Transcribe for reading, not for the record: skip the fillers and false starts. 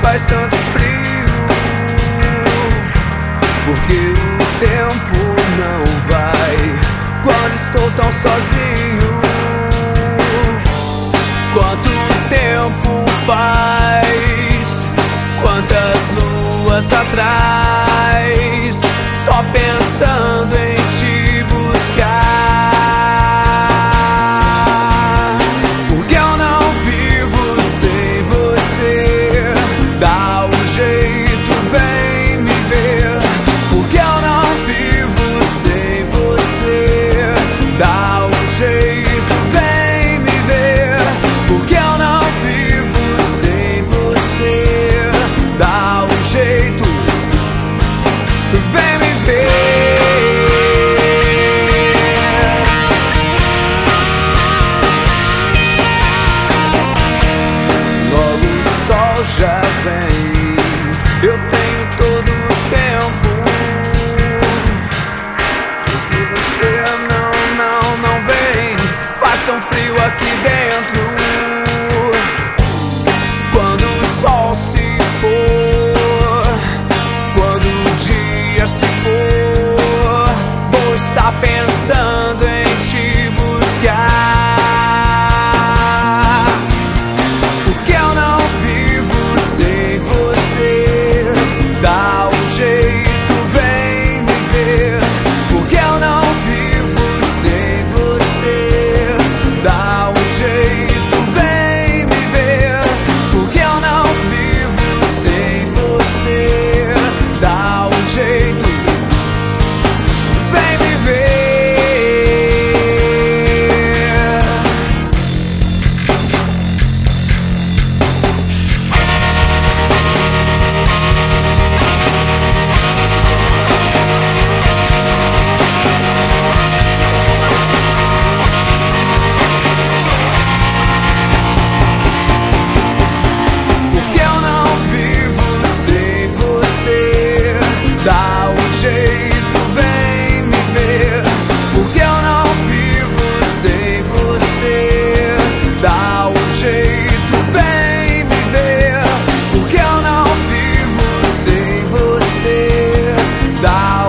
faz tanto frio? Porque o tempo não vai quando estou tão sozinho. Quanto tempo faz, quantas luas atrás, só pensando em te buscar. Porque eu não vivo sem você. Dá um jeito, vem me ver. Porque eu não vivo sem você. Dá um jeito, vem me ver. Porque eu não vivo sem você. Dá um jeito, vem me ver. Logo o sol já vem, eu tenho todo o tempo. Porque você não vem, faz tão frio aqui dentro. Quando o sol se for, quando o dia se for, vou estar pensando em te buscar. Porque eu não vivo sem você. Dá um jeito, vem me ver. Porque eu não vivo sem você. Dá um jeito, vem me ver. Porque eu não vivo sem você. Dá um jeito, vem me ver. Porque eu não vivo sem você. Dá um jeito, vem me ver. Porque eu não vivo sem você. Dá um jeito, vem me ver. Porque eu não vivo sem você. Dá